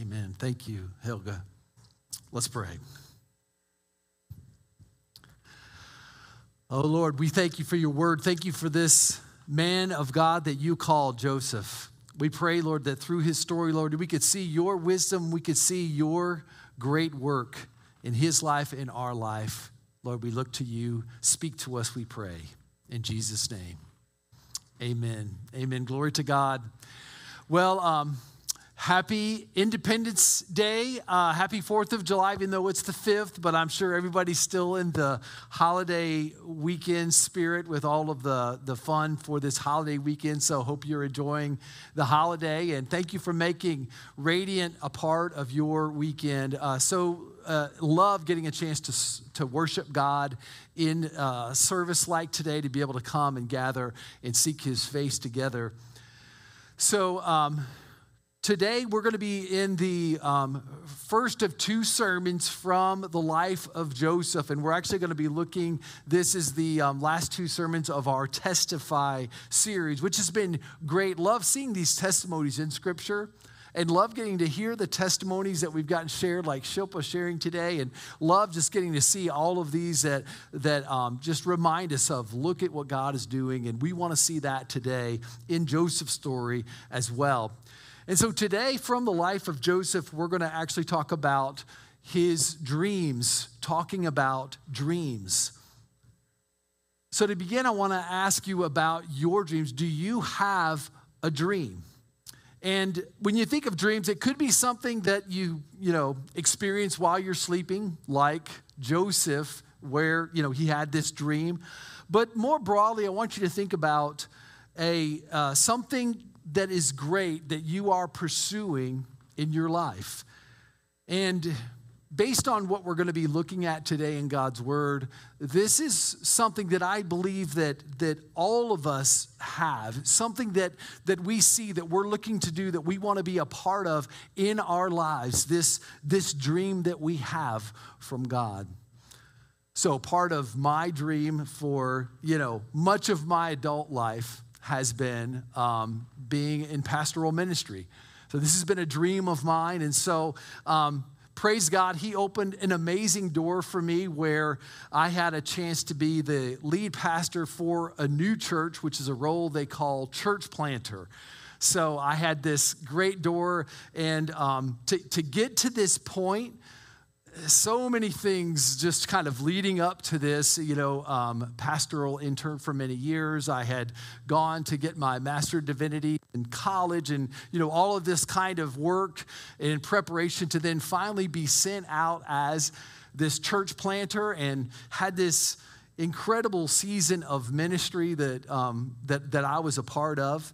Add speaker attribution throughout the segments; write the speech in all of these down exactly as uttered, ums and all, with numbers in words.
Speaker 1: Amen. Thank you, Helga. Let's pray. Oh, Lord, we thank you for your word. Thank you for this man of God that you called Joseph. We pray, Lord, that through his story, Lord, we could see your wisdom. We could see your great work in his life, in our life. Lord, we look to you. Speak to us, we pray. In Jesus' name, amen. Amen. Glory to God. Well, um, happy Independence Day. Uh, happy fourth of July, even though it's the fifth, but I'm sure everybody's still in the holiday weekend spirit with all of the, the fun for this holiday weekend. So hope you're enjoying the holiday, and thank you for making Radiant a part of your weekend. Uh, so uh, love getting a chance to, to worship God in uh, service like today, to be able to come and gather and seek his face together. So, um, Today, we're going to be in the um, first of two sermons from the life of Joseph, and we're actually going to be looking, this is the um, last two sermons of our Testify series, which has been great. Love seeing these testimonies in Scripture, and love getting to hear the testimonies that we've gotten shared, like Shilpa sharing today, and love just getting to see all of these that, that um, just remind us of, look at what God is doing, and we want to see that today in Joseph's story as well. And so today, from the life of Joseph, we're going to actually talk about his dreams, talking about dreams. So to begin, I want to ask you about your dreams. Do you have a dream? And when you think of dreams, it could be something that you, you know, experience while you're sleeping, like Joseph, where, you know, he had this dream. But more broadly, I want you to think about a uh, something that is great that you are pursuing in your life. And based on what we're going to be looking at today in God's Word, this is something that I believe that, that all of us have, something that, that we see, that we're looking to do, that we want to be a part of in our lives, this, this dream that we have from God. So part of my dream for, you know, much of my adult life has been um, being in pastoral ministry. So this has been a dream of mine. And so um, praise God, he opened an amazing door for me where I had a chance to be the lead pastor for a new church, which is a role they call church planter. So I had this great door, and um, to, to get to this point, so many things just kind of leading up to this, you know, um, pastoral intern for many years. I had gone to get my Master of Divinity in college, and, you know, all of this kind of work in preparation to then finally be sent out as this church planter, and had this incredible season of ministry that, um, that, that I was a part of.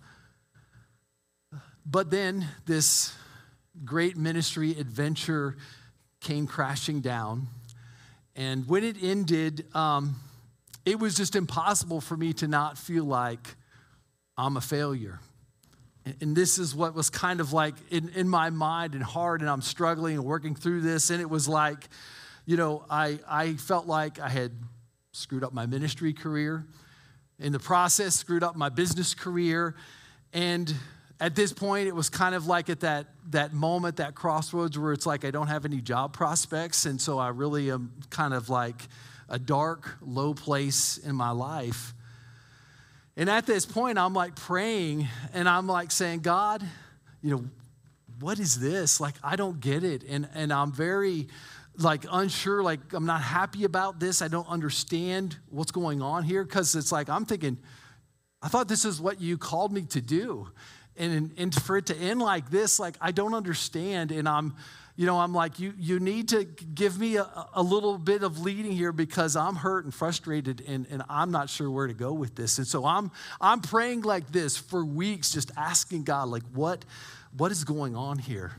Speaker 1: But then this great ministry adventure came crashing down. And when it ended, um, it was just impossible for me to not feel like I'm a failure. And, and this is what was kind of like in, in my mind and heart, and I'm struggling and working through this. And it was like, you know, I, I felt like I had screwed up my ministry career. In the process, screwed up my business career. And at this point, it was kind of like at that, that moment, that crossroads where it's like I don't have any job prospects. And so I really am kind of like a dark, low place in my life. And at this point, I'm like praying, and I'm like saying, God, you know, what is this? Like, I don't get it. And, and I'm very like unsure, like I'm not happy about this. I don't understand what's going on here, because it's like I'm thinking, I thought this is what you called me to do. And, and for it to end like this, like, I don't understand. And I'm, you know, I'm like, you you need to give me a, a little bit of leading here, because I'm hurt and frustrated, and, and I'm not sure where to go with this. And so I'm I'm praying like this for weeks, just asking God, like, what what is going on here?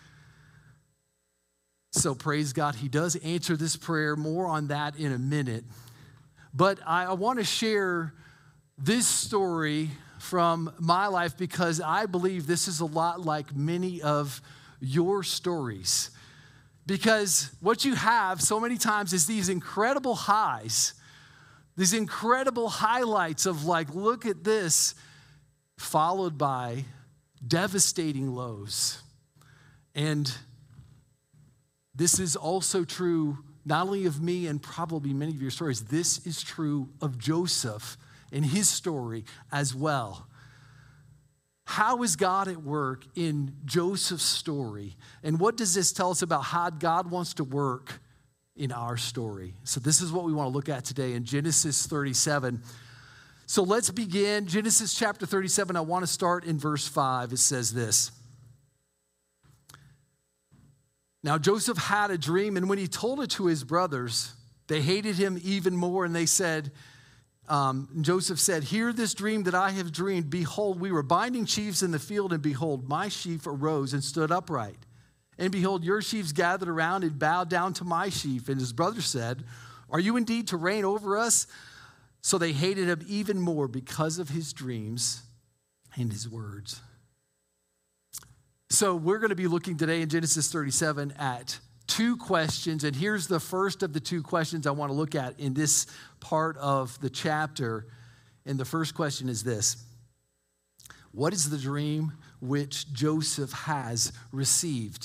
Speaker 1: So praise God, he does answer this prayer. More on that in a minute. But I, I want to share this story from my life, because I believe this is a lot like many of your stories. Because what you have so many times is these incredible highs, these incredible highlights of like, look at this, followed by devastating lows. And this is also true not only of me and probably many of your stories, this is true of Joseph and his story as well. How is God at work in Joseph's story? And what does this tell us about how God wants to work in our story? So this is what we want to look at today in Genesis thirty-seven. So let's begin. Genesis chapter thirty-seven, I want to start in verse five. It says this. Now Joseph had a dream, and when he told it to his brothers, they hated him even more, and they said, Um, Joseph said, hear this dream that I have dreamed. Behold, we were binding sheaves in the field, and behold, my sheaf arose and stood upright. And behold, your sheaves gathered around and bowed down to my sheaf. And his brother said, are you indeed to reign over us? So they hated him even more because of his dreams and his words. So we're going to be looking today in Genesis thirty-seven at two questions, and here's the first of the two questions I want to look at in this part of the chapter. And the first question is this: what is the dream which Joseph has received?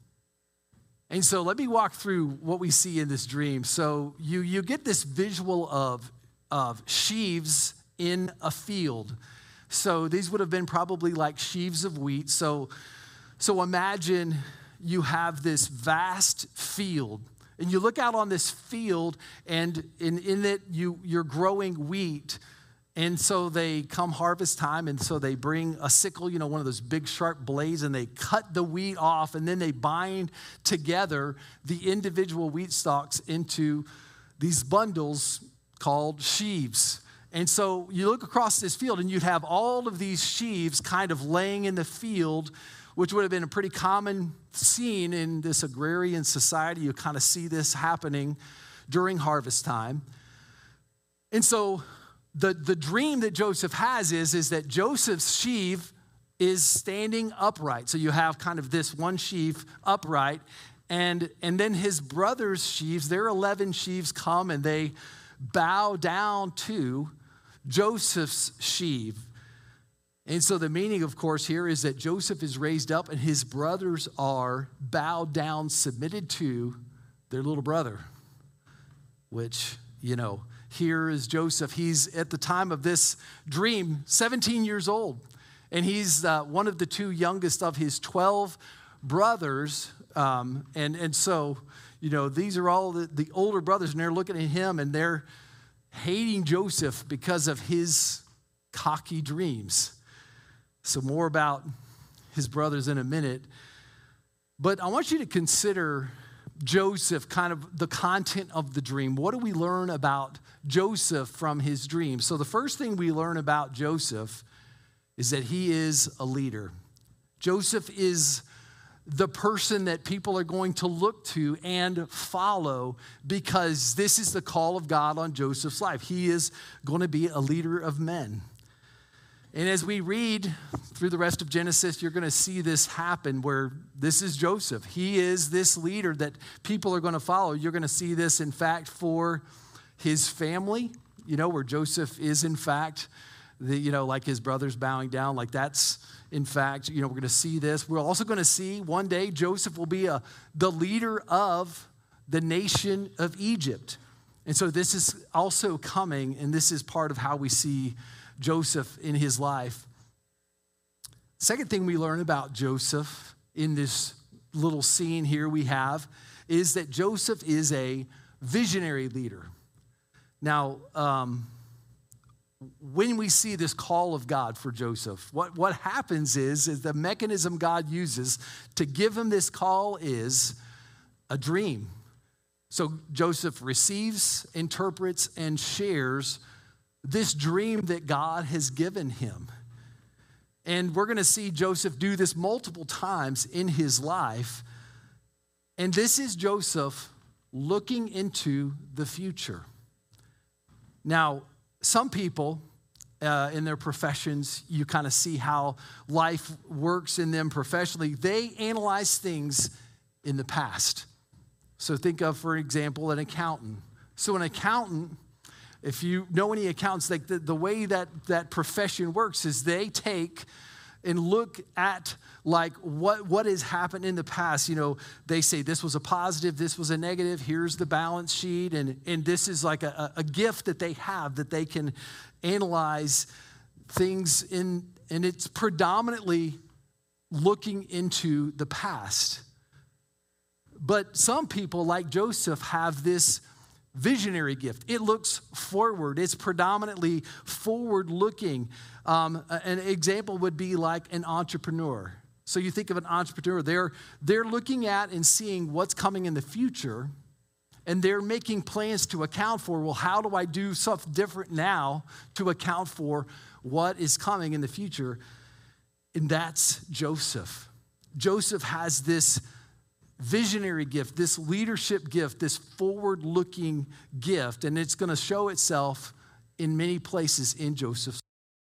Speaker 1: And so let me walk through what we see in this dream. So you, you get this visual of, of sheaves in a field. So these would have been probably like sheaves of wheat. So, so imagine you have this vast field, and you look out on this field, and in, in it you, you're growing wheat. And so they come harvest time, and so they bring a sickle, you know, one of those big sharp blades, and they cut the wheat off, and then they bind together the individual wheat stalks into these bundles called sheaves. And so you look across this field, and you'd have all of these sheaves kind of laying in the field, which would have been a pretty common scene in this agrarian society. You kind of see this happening during harvest time. And so the, the dream that Joseph has is, is that Joseph's sheaf is standing upright. So you have kind of this one sheaf upright, and, and then his brother's sheaves, their eleven sheaves come and they bow down to Joseph's sheaf. And so the meaning, of course, here is that Joseph is raised up and his brothers are bowed down, submitted to their little brother, which, you know, here is Joseph. He's, at the time of this dream, seventeen years old, and he's uh, one of the two youngest of his twelve brothers. Um, and, and so, you know, these are all the, the older brothers, and they're looking at him, and they're hating Joseph because of his cocky dreams. So more about his brothers in a minute. But I want you to consider Joseph, kind of the content of the dream. What do we learn about Joseph from his dream? So the first thing we learn about Joseph is that he is a leader. Joseph is the person that people are going to look to and follow, because this is the call of God on Joseph's life. He is going to be a leader of men. And as we read through the rest of Genesis, you're going to see this happen, where this is Joseph. He is this leader that people are going to follow. You're going to see this, in fact, for his family, you know, where Joseph is, in fact, the, you know, like his brothers bowing down, like that's, in fact, you know, we're going to see this. We're also going to see one day Joseph will be a, the leader of the nation of Egypt. And so this is also coming, and this is part of how we see Joseph in his life. Second thing we learn about Joseph in this little scene here we have is that Joseph is a visionary leader. Now, um, when we see this call of God for Joseph, what, what happens is, is the mechanism God uses to give him this call is a dream. So Joseph receives, interprets, and shares this dream that God has given him. And we're going to see Joseph do this multiple times in his life. And this is Joseph looking into the future. Now, some people uh, in their professions, you kind of see how life works in them professionally. They analyze things in the past. So think of, for example, an accountant. So an accountant, if you know any accountants, like the, the way that that profession works is they take and look at like what, what has happened in the past. You know, they say this was a positive, this was a negative, here's the balance sheet, and, and this is like a, a gift that they have that they can analyze things in, and it's predominantly looking into the past. But some people, like Joseph, have this visionary gift. It looks forward. It's predominantly forward-looking. Um, an example would be like an entrepreneur. So you think of an entrepreneur, they're, they're looking at and seeing what's coming in the future, and they're making plans to account for, well, how do I do something different now to account for what is coming in the future? And that's Joseph. Joseph has this visionary gift, this leadership gift, this forward-looking gift, and it's going to show itself in many places in Joseph's.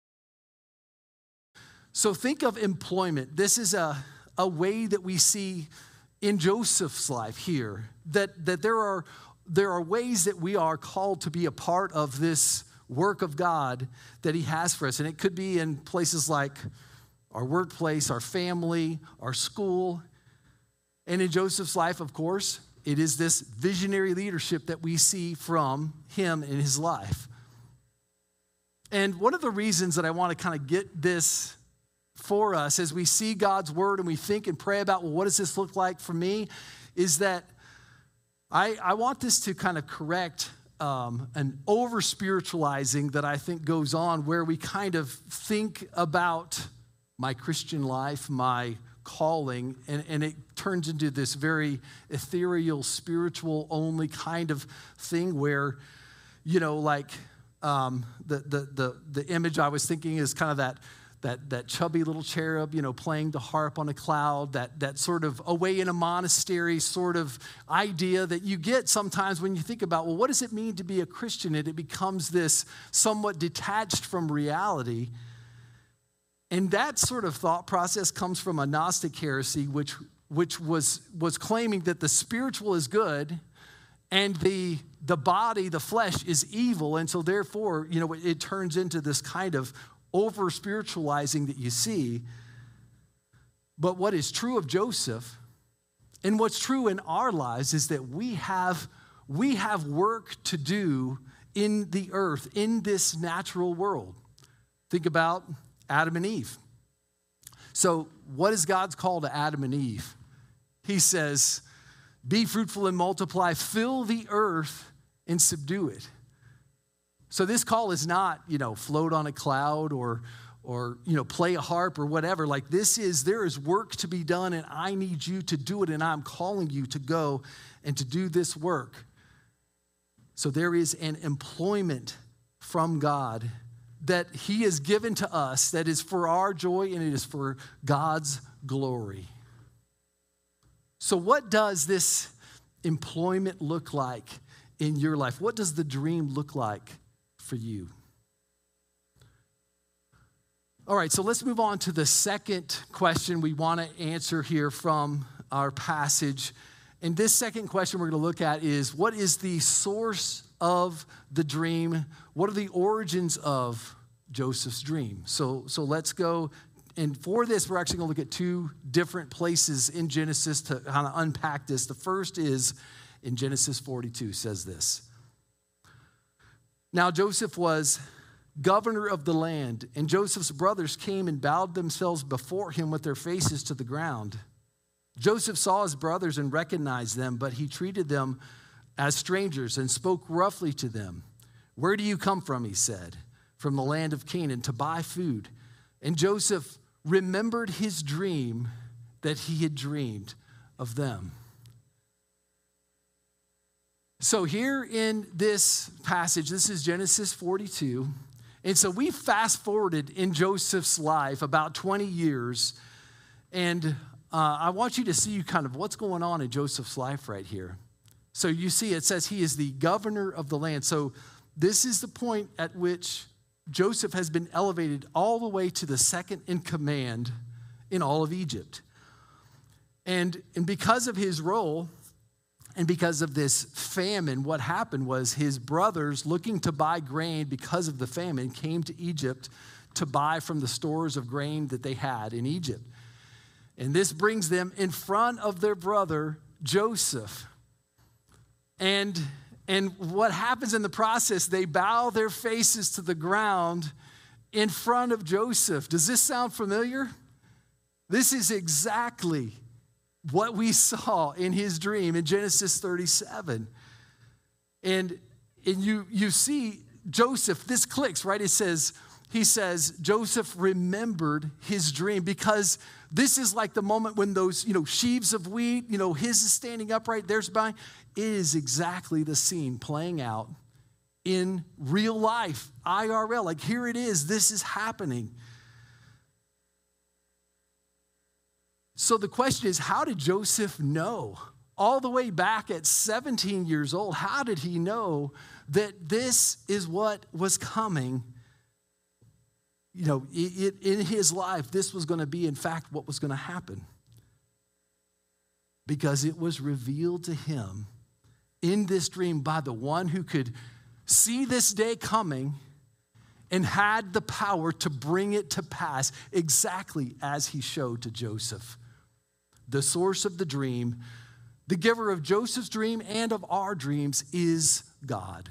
Speaker 1: So think of employment. This is a, a way that we see in Joseph's life here, that, that there are, there are ways that we are called to be a part of this work of God that he has for us. And it could be in places like our workplace, our family, our school. And in Joseph's life, of course, it is this visionary leadership that we see from him in his life. And one of the reasons that I want to kind of get this for us as we see God's word and we think and pray about, well, what does this look like for me, is that I, I want this to kind of correct um, an over-spiritualizing that I think goes on, where we kind of think about my Christian life, my calling, and, and it turns into this very ethereal, spiritual only kind of thing where, you know, like um, the, the the the image I was thinking is kind of that that that chubby little cherub, you know, playing the harp on a cloud, that that sort of away in a monastery sort of idea that you get sometimes when you think about, well, what does it mean to be a Christian? And it becomes this somewhat detached from reality. And that sort of thought process comes from a Gnostic heresy, which, which was, was claiming that the spiritual is good and the, the body, the flesh, is evil. And so therefore, you know, it, it turns into this kind of over-spiritualizing that you see. But what is true of Joseph and what's true in our lives is that we have, we have work to do in the earth, in this natural world. Think about Adam and Eve. So what is God's call to Adam and Eve? He says, be fruitful and multiply, fill the earth and subdue it. So this call is not, you know, float on a cloud or, or, you know, play a harp or whatever. Like this is, there is work to be done and I need you to do it, and I'm calling you to go and to do this work. So there is an employment from God that he has given to us that is for our joy and it is for God's glory. So what does this employment look like in your life? What does the dream look like for you? All right, so let's move on to the second question we want to answer here from our passage. And this second question we're going to look at is, what is the source of the dream? What are the origins of Joseph's dream? So, so let's go. And for this, we're actually going to look at two different places in Genesis to kind of unpack this. The first is in Genesis forty-two, says this. Now Joseph was governor of the land, and Joseph's brothers came and bowed themselves before him with their faces to the ground. Joseph saw his brothers and recognized them, but he treated them as strangers and spoke roughly to them. Where do you come from, he said. From the land of Canaan, to buy food. And Joseph remembered his dream that he had dreamed of them. So here in this passage, this is Genesis forty-two. And so we fast forwarded in Joseph's life about twenty years. And uh, I want you to see kind of what's going on in Joseph's life right here. So you see it says he is the governor of the land. So this is the point at which Joseph has been elevated all the way to the second in command in all of Egypt. And, and because of his role and because of this famine, what happened was his brothers, looking to buy grain because of the famine, came to Egypt to buy from the stores of grain that they had in Egypt. And this brings them in front of their brother, Joseph. And, and what happens in the process, they bow their faces to the ground in front of Joseph. Does this sound familiar? This is exactly what we saw in his dream in Genesis thirty-seven. And, and you, you see Joseph, this clicks, right? It says, he says, Joseph remembered his dream, because this is like the moment when those, you know, sheaves of wheat, you know, his is standing upright, theirs behind. It is exactly the scene playing out in real life, I R L. Like, here it is, this is happening. So the question is, how did Joseph know? All the way back at seventeen years old, how did he know that this is what was coming? You know, it, it, in his life, this was going to be, in fact, what was going to happen. Because it was revealed to him in this dream by the one who could see this day coming and had the power to bring it to pass exactly as he showed to Joseph. The source of the dream, the giver of Joseph's dream and of our dreams, is God.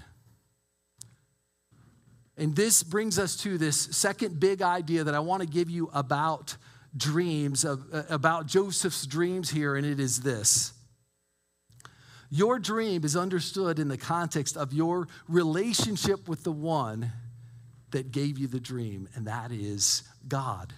Speaker 1: And this brings us to this second big idea that I want to give you about dreams, about Joseph's dreams here, and it is this. Your dream is understood in the context of your relationship with the one that gave you the dream, and that is God.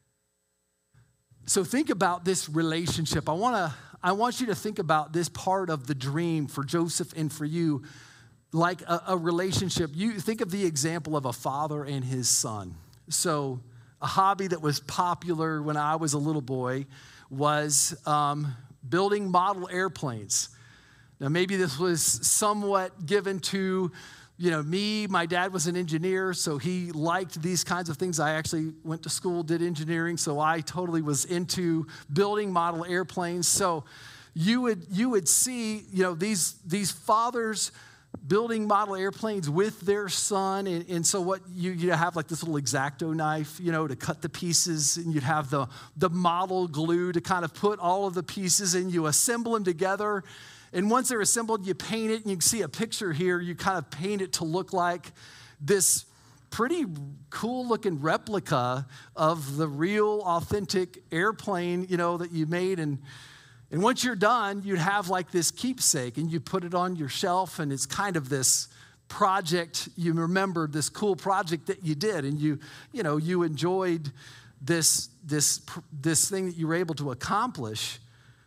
Speaker 1: So think about this relationship. I want to, I want you to think about this part of the dream for Joseph and for you like a, a relationship. You think of the example of a father and his son. So a hobby that was popular when I was a little boy was um, building model airplanes. Now, maybe this was somewhat given to, you know, me. My dad was an engineer, so he liked these kinds of things. I actually went to school, did engineering, so I totally was into building model airplanes. So you would you would see, you know, these these fathers building model airplanes with their son. And, and so what you, you have like this little X-Acto knife, you know, to cut the pieces, and you'd have the, the model glue to kind of put all of the pieces, and you assemble them together. And once they're assembled, you paint it, and you can see a picture here. You kind of paint it to look like this pretty cool looking replica of the real authentic airplane, you know, that you made. And And once you're done, you'd have like this keepsake, and you put it on your shelf, and it's kind of this project. You remember this cool project that you did, and you, you know, you enjoyed this, this, this thing that you were able to accomplish.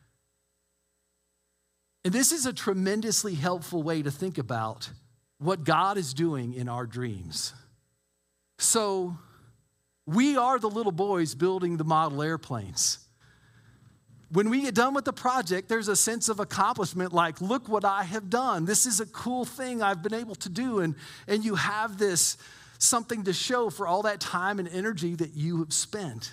Speaker 1: And this is a tremendously helpful way to think about what God is doing in our dreams. So we are the little boys building the model airplanes. When we get done with the project, there's a sense of accomplishment, like, look what I have done. This is a cool thing I've been able to do. And, and you have this something to show for all that time and energy that you have spent.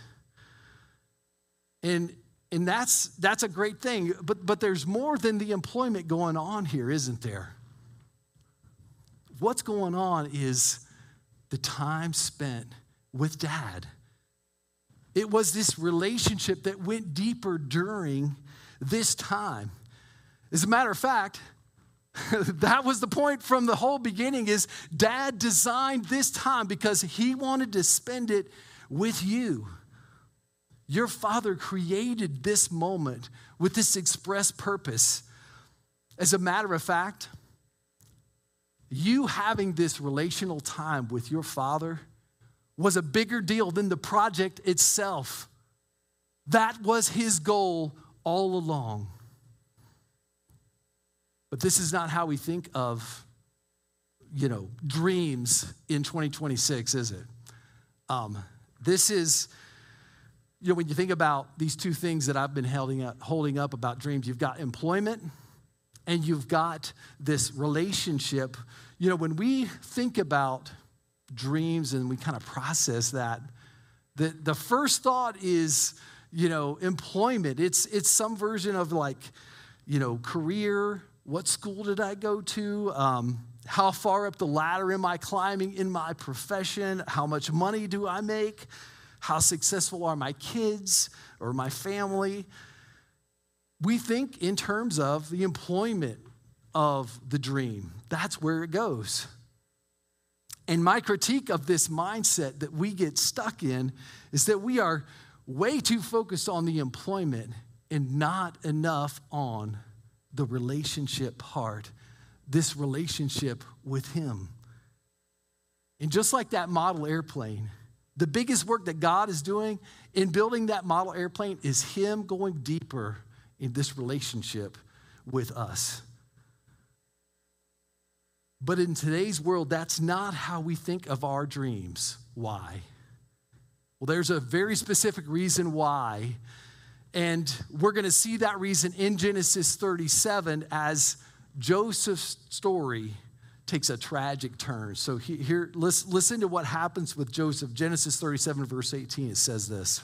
Speaker 1: And, and that's, that's a great thing. But, but there's more than the employment going on here, isn't there? What's going on is the time spent with Dad. It was this relationship that went deeper during this time. As a matter of fact, that was the point from the whole beginning, is Dad designed this time because he wanted to spend it with you. Your father created this moment with this express purpose. As a matter of fact, you having this relational time with your father was a bigger deal than the project itself. That was his goal all along. But this is not how we think of, you know, dreams in twenty twenty-six, is it? Um, this is, you know, when you think about these two things that I've been holding up, holding up about dreams, you've got employment and you've got this relationship. You know, when we think about dreams and we kind of process that, the, the first thought is, you know, employment. It's, it's some version of like, you know, career. What school did I go to? Um, How far up the ladder am I climbing in my profession? How much money do I make? How successful are my kids or my family? We think in terms of the employment of the dream. That's where it goes. And my critique of this mindset that we get stuck in is that we are way too focused on the employment and not enough on the relationship part, this relationship with him. And just like that model airplane, the biggest work that God is doing in building that model airplane is him going deeper in this relationship with us. But in today's world, that's not how we think of our dreams. Why? Well, there's a very specific reason why. And we're going to see that reason in Genesis thirty-seven as Joseph's story takes a tragic turn. So here, listen to what happens with Joseph. Genesis thirty-seven, verse eighteen, it says this.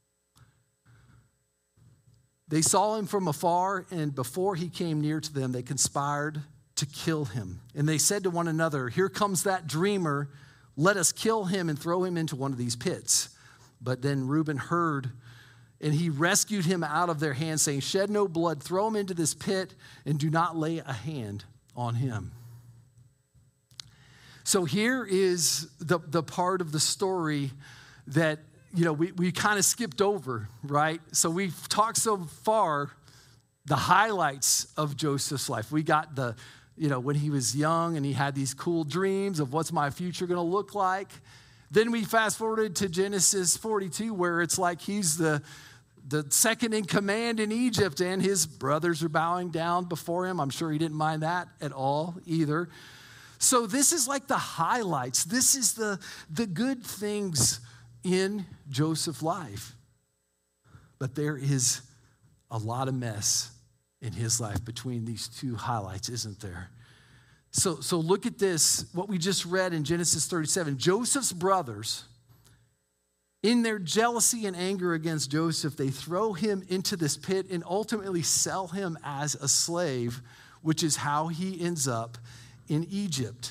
Speaker 1: They saw him from afar, and before he came near to them, they conspired to kill him. And they said to one another, here comes that dreamer. Let us kill him and throw him into one of these pits. But then Reuben heard, and he rescued him out of their hands, saying, shed no blood, throw him into this pit, and do not lay a hand on him. So here is the, the part of the story that, you know, we, we kind of skipped over, right? So we've talked so far the highlights of Joseph's life. We got the, you know, when he was young and he had these cool dreams of what's my future going to look like. Then we fast forwarded to Genesis forty-two, where it's like he's the, the second in command in Egypt and his brothers are bowing down before him. I'm sure he didn't mind that at all either. So this is like the highlights. This is the, the good things in Joseph's life. But there is a lot of mess in his life between these two highlights, isn't there? So, so look at this, what we just read in Genesis thirty-seven. Joseph's brothers, in their jealousy and anger against Joseph, they throw him into this pit and ultimately sell him as a slave, which is how he ends up in Egypt.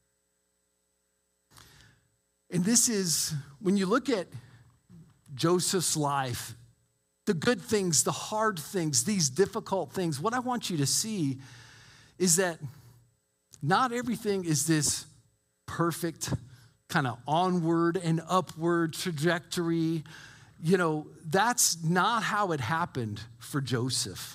Speaker 1: And this is, when you look at Joseph's life, the good things, the hard things, these difficult things, what I want you to see is that not everything is this perfect kind of onward and upward trajectory. You know, that's not how it happened for Joseph.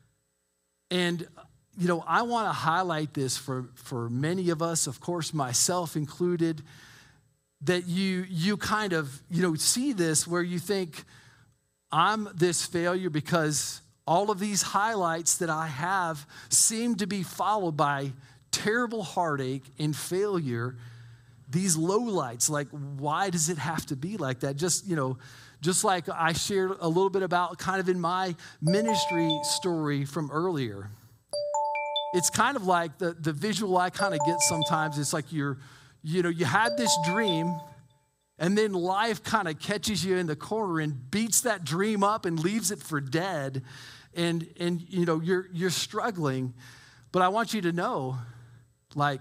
Speaker 1: And, you know, I want to highlight this for, for many of us, of course, myself included, that you, you kind of, you know, see this where you think, I'm this failure because all of these highlights that I have seem to be followed by terrible heartache and failure. These lowlights, like, why does it have to be like that? Just, you know, just like I shared a little bit about kind of in my ministry story from earlier. It's kind of like the, the visual I kind of get sometimes. It's like you're, you know, you had this dream, and then life kind of catches you in the corner and beats that dream up and leaves it for dead. And, and you know, you're, you're struggling. But I want you to know, like,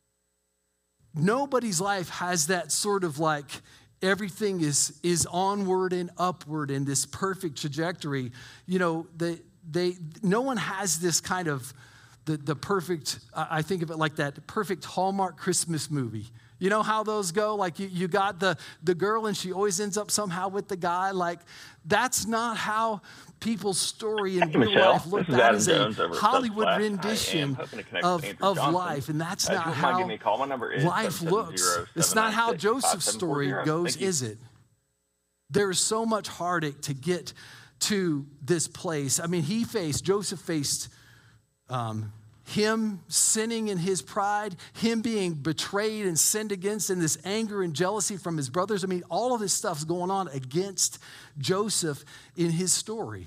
Speaker 1: nobody's life has that sort of like everything is, is onward and upward in this perfect trajectory. You know, they, they, no one has this kind of the, the perfect, I think of it like that perfect Hallmark Christmas movie. You know how those go? Like you, you got the, the girl and she always ends up somehow with the guy. Like that's not how people's story in real
Speaker 2: Michelle,
Speaker 1: life look.
Speaker 2: this is
Speaker 1: That
Speaker 2: Adam
Speaker 1: is
Speaker 2: Jones
Speaker 1: a
Speaker 2: over at
Speaker 1: Hollywood
Speaker 2: Subsplash.
Speaker 1: rendition
Speaker 2: I am hoping to connect
Speaker 1: of,
Speaker 2: with Andrew
Speaker 1: of
Speaker 2: Johnson.
Speaker 1: life. And that's
Speaker 2: Uh, if
Speaker 1: not
Speaker 2: you wouldn't mind
Speaker 1: how
Speaker 2: giving me a call, my number is
Speaker 1: life looks. It's not how Joseph's story goes, is it? There is so much heartache to get to this place. I mean, he faced, Joseph faced um, him sinning in his pride, him being betrayed and sinned against, and this anger and jealousy from his brothers. I mean, all of this stuff's going on against Joseph in his story.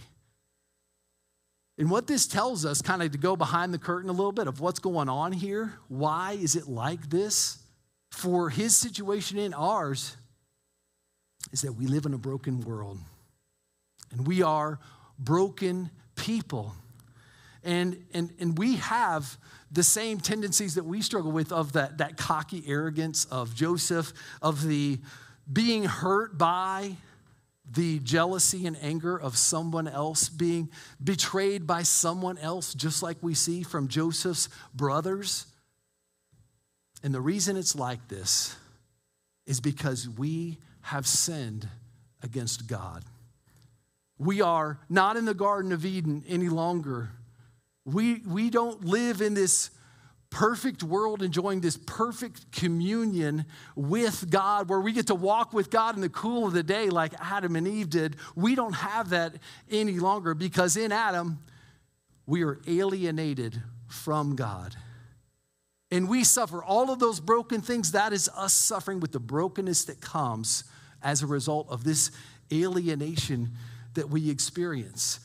Speaker 1: And what this tells us, kind of to go behind the curtain a little bit of what's going on here, why is it like this? For his situation and ours, is that we live in a broken world. And we are broken people. And, and, and we have the same tendencies that we struggle with of that, that cocky arrogance of Joseph, of the being hurt by the jealousy and anger of someone else, being betrayed by someone else, just like we see from Joseph's brothers. And the reason it's like this is because we have sinned against God. We are not in the Garden of Eden any longer. We, we don't live in this perfect world enjoying this perfect communion with God where we get to walk with God in the cool of the day like Adam and Eve did. We don't have that any longer because in Adam, we are alienated from God. And we suffer all of those broken things. That is us suffering with the brokenness that comes as a result of this alienation that we experience.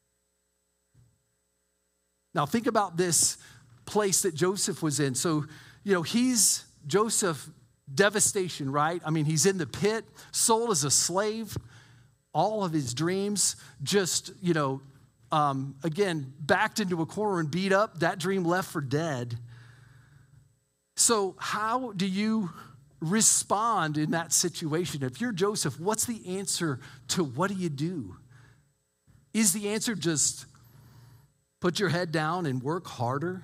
Speaker 1: Now think about this place that Joseph was in. So, you know, he's, Joseph, devastation, right? I mean, he's in the pit, sold as a slave, all of his dreams just, you know, um, again, backed into a corner and beat up, that dream left for dead. So how do you respond in that situation? If you're Joseph, what's the answer to what do you do? Is the answer just put your head down and work harder?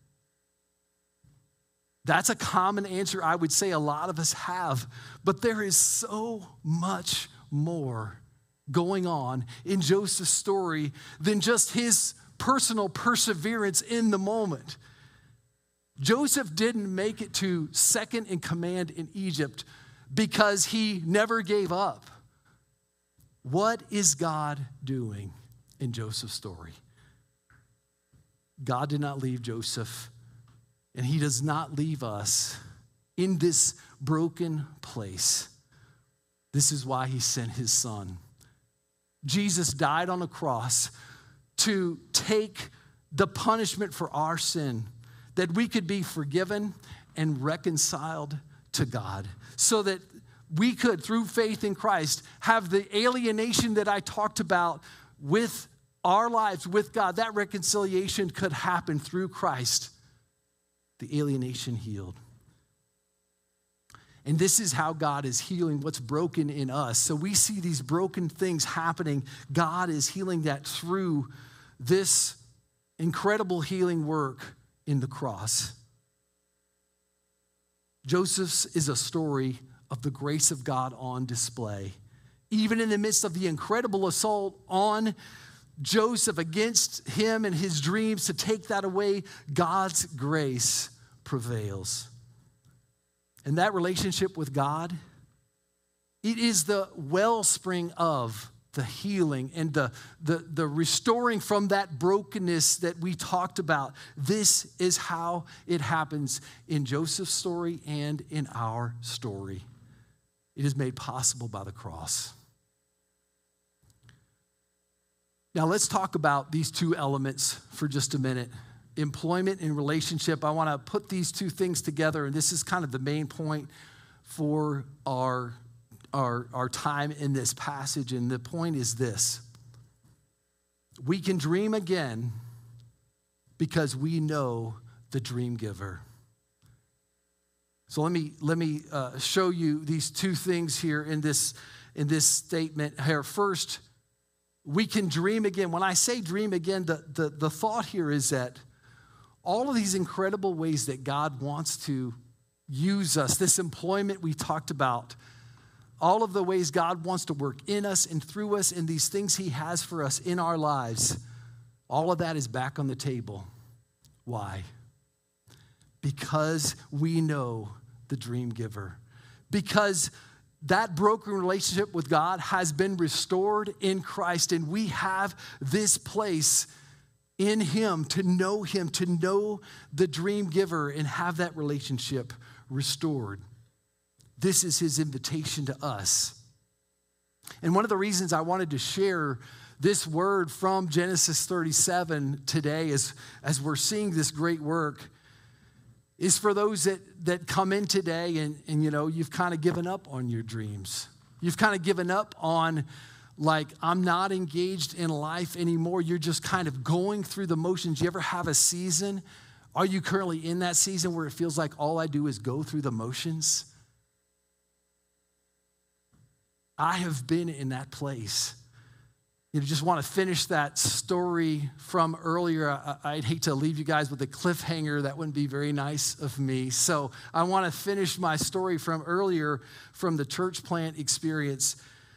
Speaker 1: That's a common answer I would say a lot of us have, but there is so much more going on in Joseph's story than just his personal perseverance in the moment. Joseph didn't make it to second in command in Egypt because he never gave up. What is God doing in Joseph's story? God did not leave Joseph, and he does not leave us in this broken place. This is why he sent his son. Jesus died on a cross to take the punishment for our sin, that we could be forgiven and reconciled to God, so that we could, through faith in Christ, have the alienation that I talked about with our lives with God. That reconciliation could happen through Christ. The alienation healed. And this is how God is healing what's broken in us. So we see these broken things happening. God is healing that through this incredible healing work in the cross. Joseph's is a story of the grace of God on display. Even in the midst of the incredible assault on Joseph against him and his dreams to take that away, God's grace prevails. And that relationship with God, it is the wellspring of the healing and the, the, the restoring from that brokenness that we talked about. This is how it happens in Joseph's story and in our story. It is made possible by the cross. Now let's talk about these two elements for just a minute. Employment and relationship. I want to put these two things together, and this is kind of the main point for our, our, our time in this passage, and the point is this. We can dream again because we know the dream giver. So let me, let me uh, show you these two things here in this, in this statement here. First, we can dream again. When I say dream again, the, the, the thought here is that all of these incredible ways that God wants to use us, this employment we talked about, all of the ways God wants to work in us and through us and these things he has for us in our lives, all of that is back on the table. Why? Because we know the dream giver. Because that broken relationship with God has been restored in Christ, and we have this place in him to know him, to know the dream giver and have that relationship restored. This is his invitation to us. And one of the reasons I wanted to share this word from Genesis thirty-seven today as, as we're seeing this great work is for those that, that come in today and, and, you know, you've kind of given up on your dreams. You've kind of given up on like I'm not engaged in life anymore. You're just kind of going through the motions. You ever have a season? Are you currently in that season where it feels like all I do is go through the motions? I have been in that place. You know, just want to finish that story from earlier. I, I'd hate to leave you guys with a cliffhanger. That wouldn't be very nice of me. So I want to finish my story from earlier from the church plant experience.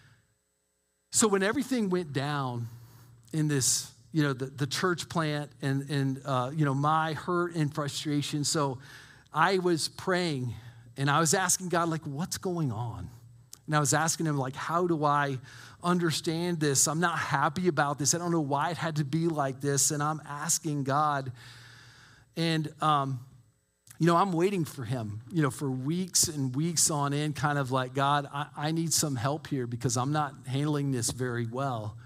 Speaker 1: So when everything went down in this, you know, the, the church plant and, and uh, you know, my hurt and frustration. So I was praying and I was asking God, like, what's going on? And I was asking him, like, how do I understand this? I'm not happy about this. I don't know why it had to be like this. And I'm asking God. And, um, you know, I'm waiting for him, you know, for weeks and weeks on end, kind of like, God, I, I need some help here because I'm not handling this very well.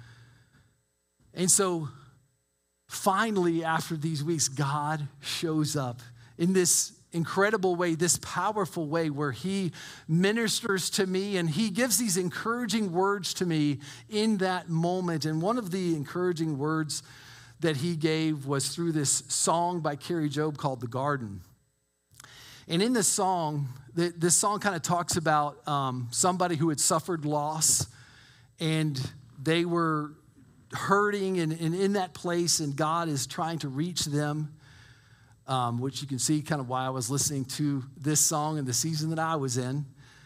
Speaker 1: And so finally, after these weeks, God shows up in this incredible way, this powerful way where he ministers to me and he gives these encouraging words to me in that moment. And one of the encouraging words that he gave was through this song by Carrie Job called The Garden. And in this song, this song kind of talks about um, somebody who had suffered loss and they were hurting and, and in that place, and God is trying to reach them. Um, which you can see kind of why I was listening to this song in the season that I was in.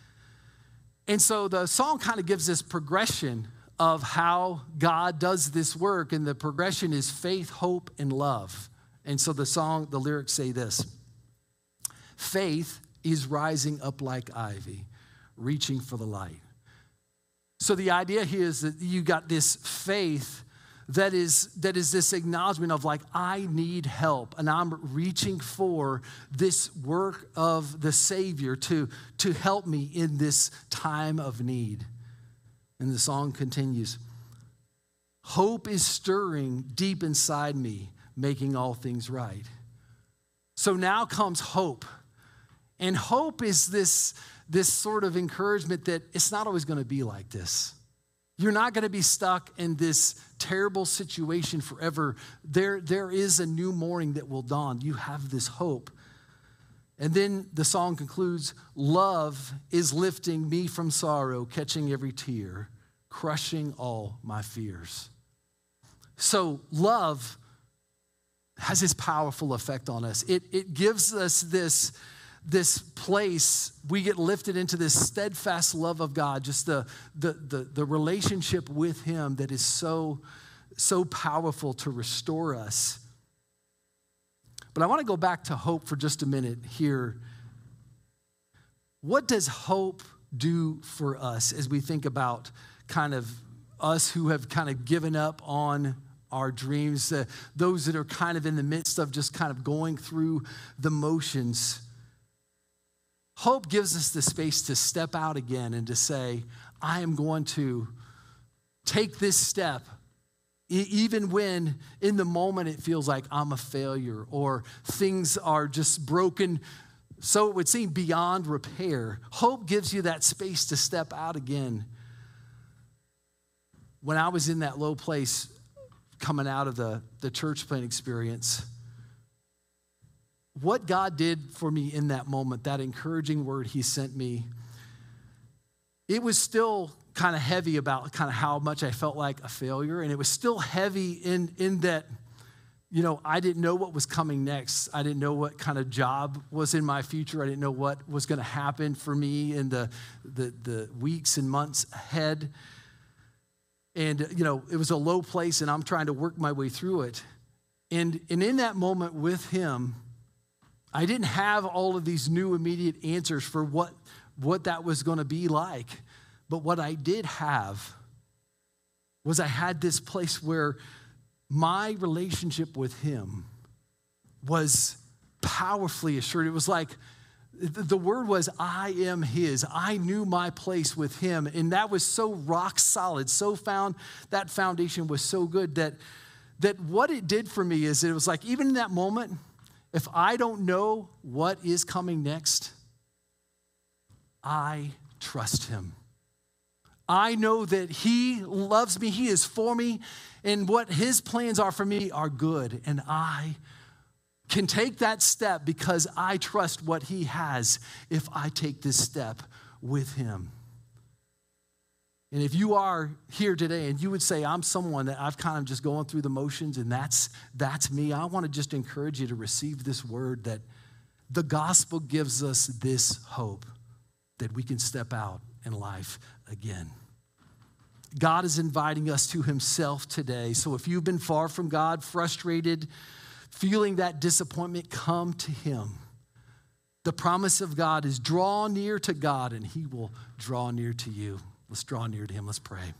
Speaker 1: And so the song kind of gives this progression of how God does this work, and the progression is faith, hope, and love. And so the song, the lyrics say this: faith is rising up like ivy, reaching for the light. So the idea here is that you got this faith That is, that is this acknowledgement of like, I need help and I'm reaching for this work of the Savior to, to help me in this time of need. And the song continues, hope is stirring deep inside me, making all things right. So now comes hope. And hope is this, this sort of encouragement that it's not always going to be like this. You're not going to be stuck in this terrible situation forever. There, there is a new morning that will dawn. You have this hope. And then the song concludes, love is lifting me from sorrow, catching every tear, crushing all my fears. So love has this powerful effect on us. It, it gives us this this place, we get lifted into this steadfast love of God, just the, the, the, the relationship with him that is so, so powerful to restore us. But I want to go back to hope for just a minute here. What does hope do for us as we think about kind of us who have kind of given up on our dreams, uh, those that are kind of in the midst of just kind of going through the motions? Hope gives us the space to step out again and to say, I am going to take this step, e- even when in the moment it feels like I'm a failure or things are just broken, so it would seem beyond repair. Hope gives you that space to step out again. When I was in that low place coming out of the, the church plant experience, what God did for me in that moment, that encouraging word he sent me, it was still kind of heavy about kind of how much I felt like a failure. And it was still heavy in, in that, you know, I didn't know what was coming next. I didn't know what kind of job was in my future. I didn't know what was going to happen for me in the, the, the weeks and months ahead. And, you know, it was a low place and I'm trying to work my way through it. And, and in that moment with him, I didn't have all of these new immediate answers for what, what that was going to be like. But what I did have was I had this place where my relationship with him was powerfully assured. It was like the word was, I am his. I knew my place with him. And that was so rock solid, so found, that foundation was so good that, that what it did for me is it was like, even in that moment, if I don't know what is coming next, I trust him. I know that he loves me, he is for me, and what his plans are for me are good. And I can take that step because I trust what he has if I take this step with him. And if you are here today and you would say, I'm someone that I've kind of just going through the motions and that's, that's me, I want to just encourage you to receive this word that the gospel gives us this hope that we can step out in life again. God is inviting us to himself today. So if you've been far from God, frustrated, feeling that disappointment, come to him. The promise of God is draw near to God and he will draw near to you. Let's draw near to him. Let's pray.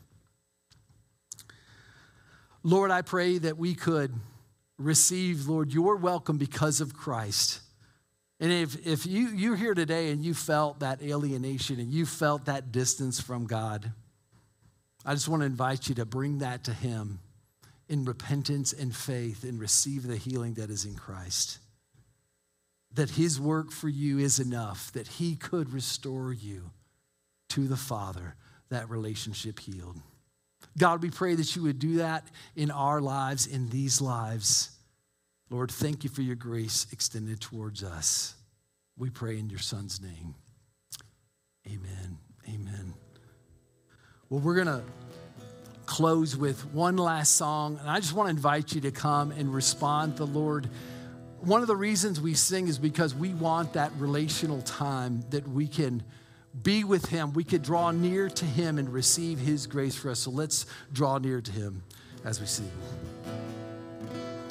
Speaker 1: Lord, I pray that we could receive, Lord, your welcome because of Christ. And if, if you, you're here today and you felt that alienation and you felt that distance from God, I just want to invite you to bring that to him in repentance and faith and receive the healing that is in Christ. That his work for you is enough, that he could restore you to the Father, that relationship healed. God, we pray that you would do that in our lives, in these lives. Lord, thank you for your grace extended towards us. We pray in your son's name. Amen. Amen. Well, we're going to close with one last song, and I just want to invite you to come and respond to the Lord. One of the reasons we sing is because we want that relational time that we can be with him. We could draw near to him and receive his grace for us. So let's draw near to him as we sing.